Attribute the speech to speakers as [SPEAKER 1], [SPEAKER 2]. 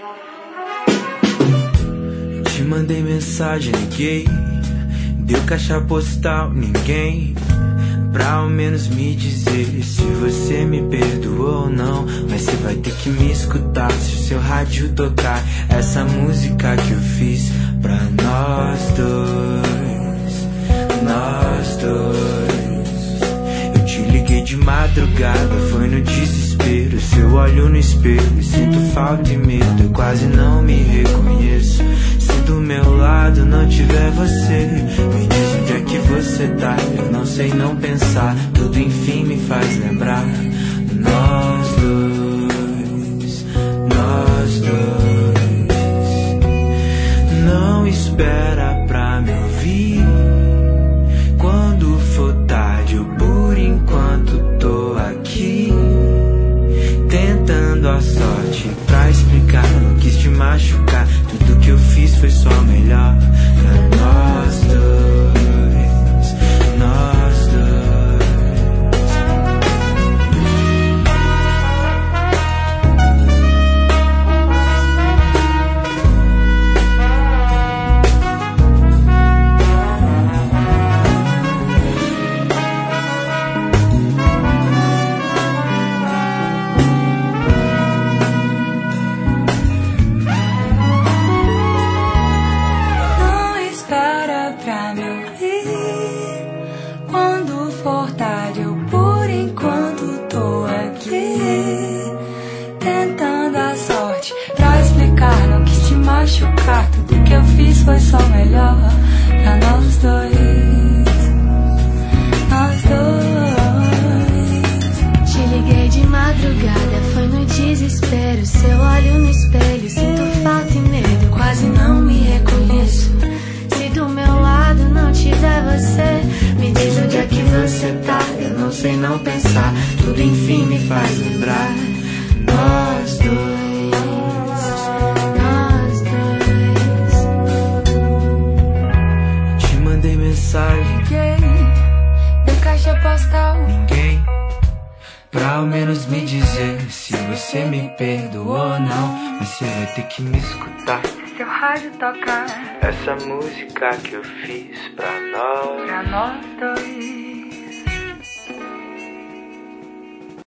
[SPEAKER 1] Te mandei mensagem, liguei, deu caixa postal, ninguém pra ao menos me dizer se você me perdoou ou não. Mas você vai ter que me escutar se o seu rádio tocar essa música que eu fiz pra nós dois, nós dois. Eu te liguei de madrugada, foi no desespero. Seu olho no espelho, sinto falta e medo, eu quase não me reconheço. Se do meu lado não tiver você, me diz onde é que você tá. Eu não sei não pensar, tudo enfim me faz lembrar. Nós dois, nós dois. Não espera pra me ouvir quando for tarde, eu por enquanto tô aqui tentando a sorte pra explicar. Não quis te machucar, tudo que eu fiz foi só melhor pra nós dois, nós dois. Machucar, tudo que eu fiz foi só melhor pra nós dois, nós dois.
[SPEAKER 2] Te liguei de madrugada, foi no desespero. Seu olho no espelho, sinto falta e medo, quase não me reconheço. Se do meu lado não tiver você, me diz onde é que você tá.
[SPEAKER 1] Eu não sei não pensar, tudo enfim me faz lembrar. Nós dois.
[SPEAKER 3] Liguei, deu caixa postal,
[SPEAKER 1] ninguém pra ao menos me dizer se você me perdoou ou não. Mas você vai ter que me escutar,
[SPEAKER 3] seu rádio tocar
[SPEAKER 1] essa música que eu fiz pra nós
[SPEAKER 3] dois.